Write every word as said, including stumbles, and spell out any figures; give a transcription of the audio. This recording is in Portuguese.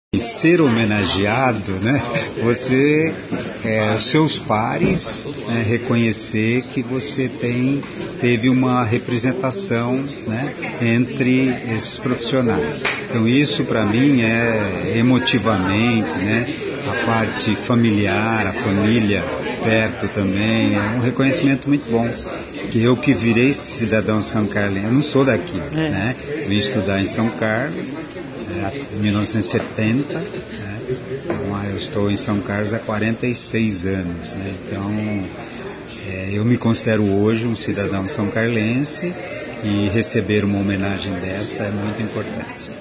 Ser homenageado, né? Você, é, seus pares, né, reconhecer que você tem, teve uma representação, né, entre esses profissionais. Então isso para mim é emotivamente, né, a parte familiar, a família perto também, é um reconhecimento muito bom. Que eu que virei cidadão são carlense, eu não sou daqui, é. né? Vim estudar em São Carlos, em mil novecentos e setenta, né? Então, eu estou em São Carlos há quarenta e seis anos, né? Então é, eu me considero hoje um cidadão são carlense e receber uma homenagem dessa é muito importante.